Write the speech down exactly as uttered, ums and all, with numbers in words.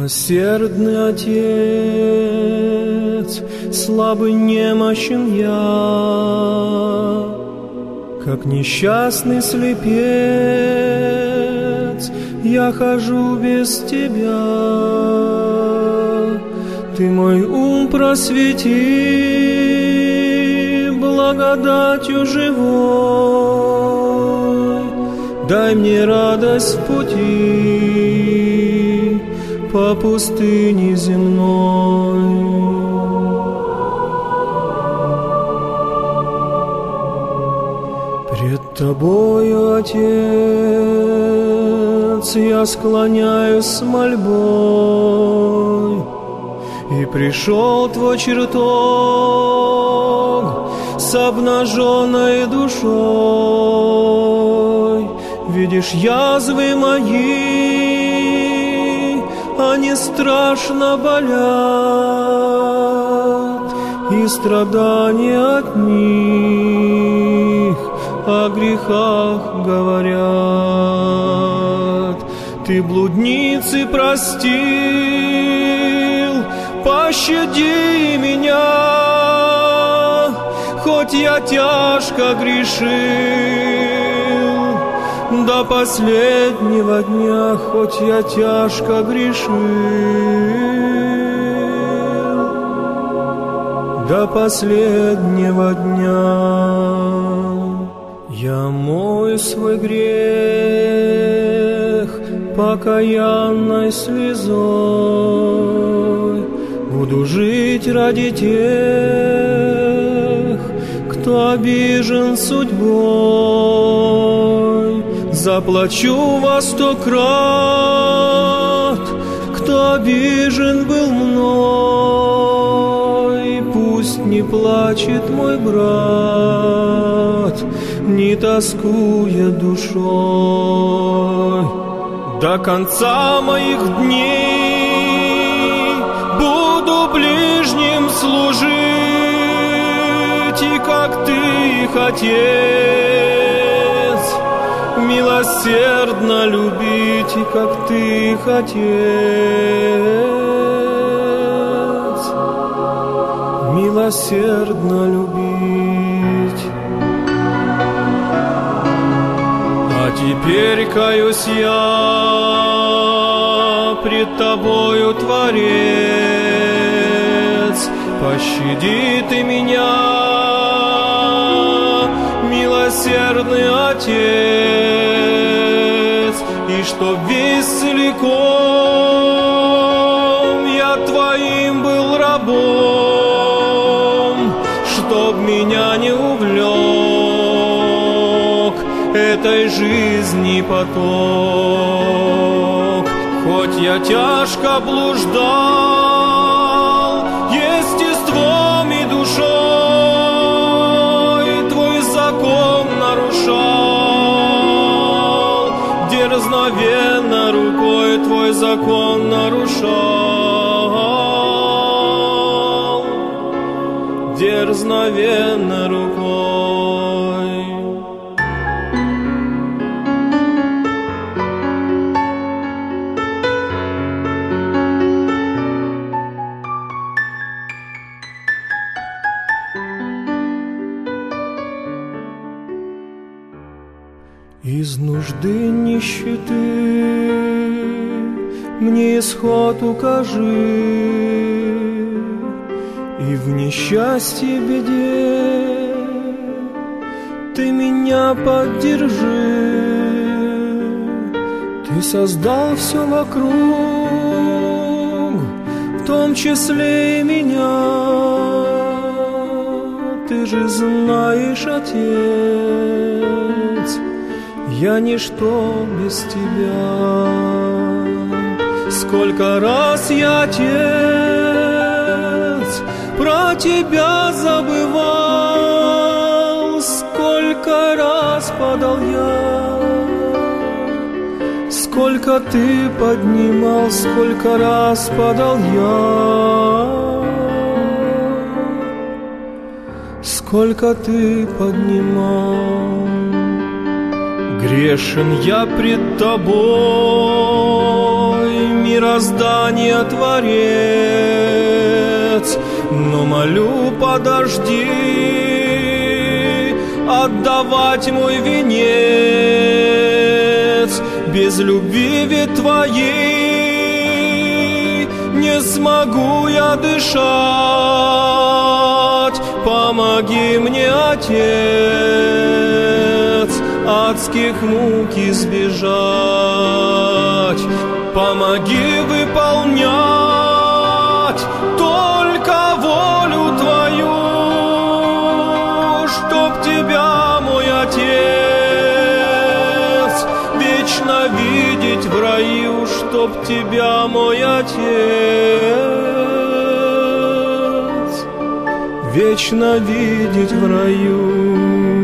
Милосердный Отец, слабый, немощен я, как несчастный слепец, я хожу без Тебя. Ты мой ум просвети благодатью живой, дай мне радость в пути по пустыне земной. Пред Тобою, Отец, я склоняюсь с мольбой, и пришел Твой чертог с обнаженной душой. Видишь язвы мои, они страшно болят, и страдания от них о грехах говорят. Ты блудницы простил, пощади меня, хоть я тяжко грешил, до последнего дня, хоть я тяжко грешил, до последнего дня. Я мою свой грех покаянной слезой, буду жить ради тех, кто обижен судьбой. Заплачу во сто крат, кто обижен был мной. Пусть не плачет мой брат, не тоскуя душой. До конца моих дней буду ближним служить, и как Ты, Отец, милосердно любить, и как Ты, Отец, милосердно любить. А теперь каюсь я пред Тобою, Творец, пощади Ты меня, милосердный Отец, и чтоб весь целиком я Твоим был рабом, чтоб меня не увлек этой жизни поток. Хоть я тяжко блуждал естеством и душой, Твой закон нарушал, дерзновенно рукой Твой закон нарушал, дерзновенно рукой. Из нужды нищеты мне исход укажи, и в несчастье беде Ты меня поддержи. Ты создал все вокруг, в том числе и меня. Ты же знаешь, Отец, я ничто без Тебя. Сколько раз я, Отец, про Тебя забывал, сколько раз падал я, сколько Ты поднимал, сколько раз падал я, сколько Ты поднимал. Грешен я пред Тобой, мира мироздания Творец. Но молю, подожди отдавать мой венец. Без любви ведь Твоей не смогу я дышать. Помоги мне, Отец, адских мук избежать. Помоги выполнять только волю Твою, чтоб Тебя, мой Отец, вечно видеть в раю, чтоб Тебя, мой Отец, вечно видеть в раю.